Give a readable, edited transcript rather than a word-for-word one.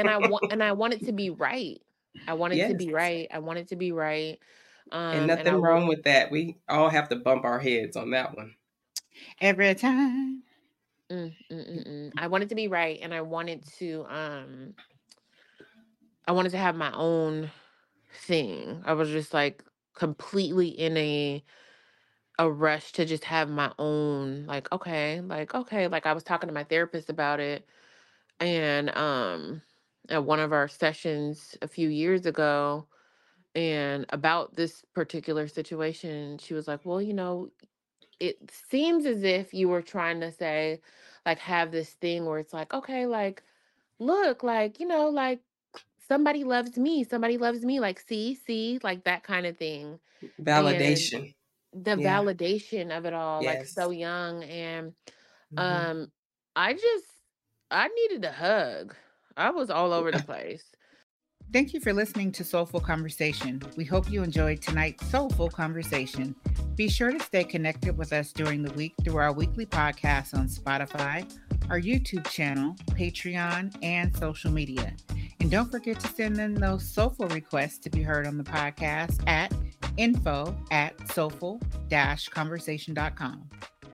and I want it to be right. I want it to Yes. be right. I want it to be right. And And I nothing would wrong with that. We all have to bump our heads on that one. Every time. I want it to be right, and I wanted to have my own thing. I was just like completely in a rush to just have my own, like I was talking to my therapist about it, and at one of our sessions a few years ago, and about this particular situation, she was like, well, it seems as if you were trying to say, like, have this thing where it's like, okay, like, look, like, like, somebody loves me, like, see, like that kind of thing. And Validation. the Yeah. validation of it all, like, Yes. so young. And Mhm. um I just I needed a hug. I was all over the place. Thank you for listening to Soulful Conversation. We hope you enjoyed tonight's soulful conversation. Be sure to stay connected with us during the week through our weekly podcasts on Spotify, our YouTube channel, Patreon, and social media. And don't forget to send in those soulful requests to be heard on the podcast at info@soulful-conversation.com.